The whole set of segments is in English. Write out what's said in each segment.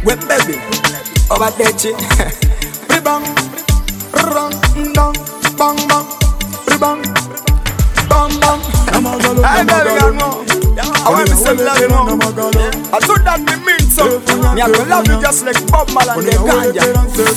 Wet baby, over there, chi. Bang, run, down, bang, bang, bang, bang, bang. I better go. I want to say love you know. I thought that me mean so. Me I go love you just like Bob Marley and Ganja.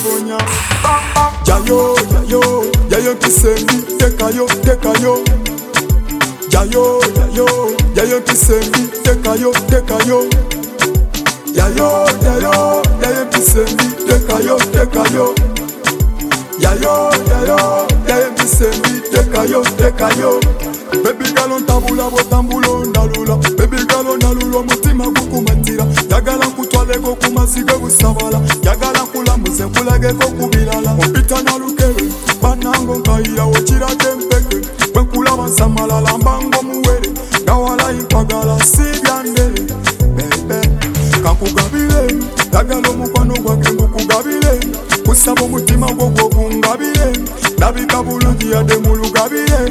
Jayo, jayo, jayo kisendi, tekayo, tekayo. Jayo, jayo, jayo kisendi, tekayo, tekayo. Jayo, jayo, jayo kisendi, tekayo, tekayo. Jayo, jayo, jayo kisendi, tekayo, tekayo. Baby girl on tabula botambulo ndalula. Baby girl on ndalula mutima gukumatira. Yagala kutwale go kumasiga busabala. Yagala kula muzenkulage go kubilala. Opita na lukere banango nkaya ochira tempeke. Wenkula bansamala lambango muwere. Gawala impagala sibyandere. Bebe kakugabile. Yagala mukwano gwake ngukugabile. Kusaba mutima go go kungabile. Nabika bulungi yade mulugabile.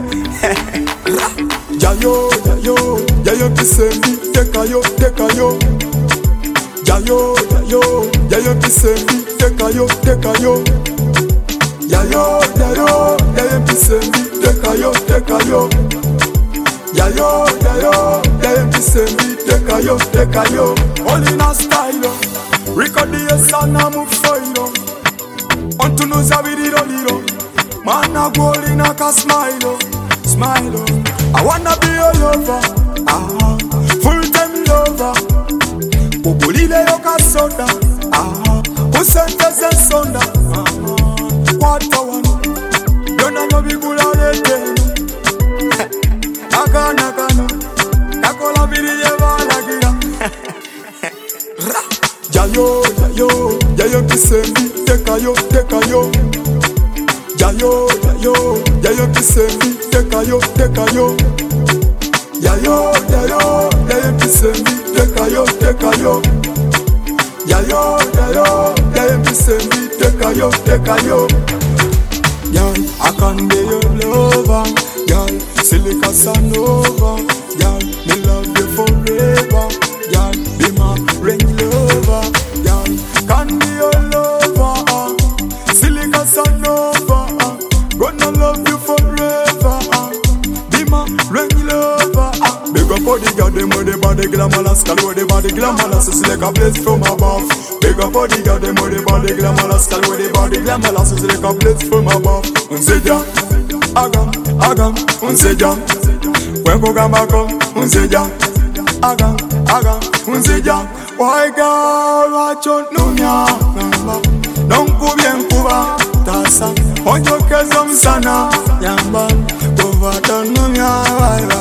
Jayo, jayo, jayo kisendi, tekayo, tekayo. Jayo, jayo, jayo kisendi, tekayo, tekayo. Jayo, jayo, jayo kisendi, tekayo, tekayo. Jayo, jayo, jayo kisendi, tekayo, tekayo. All in a style, record the son and move forward. Unto no zavidiro liro, man a goal in a ka smile, smile. I wanna be your lover, full-time lover. Ubulile yoka soda, usente se sonda. Kwata wano, yona no bigula lete. Akana kana, kakola biriye valagira. Jayo, jayo, jayo kisendi, tekayo, tekayo. Jayo, jayo, jayo kisendi, tekayo, tekayo. Jayo, jayo, jayo kisendi, tekayo, tekayo. Jayo, jayo, jayo kisendi, tekayo, tekayo. Girl, I can be your lover. Girl, silly Casanova. Girl, me love you forever. Girl, be my ring lover. Girl, can be your lover. Silly Casanova. Gonna love you forever. Be my ring lover. Big up for the girl, them with the body glamorous. Call with the body glamorous. It's like a place from above. Big up for the girl, them with the body glamorous. Call with the body glamorous. It's like a place from above. Unseja, agam, agam, unseja. When go gambako, unseja, agam, agam, unseja. Why girl, watch out, numya, namba. Don't go bien kuba, tasa. Ojo kezo msana, yamba. Go vata numya, why.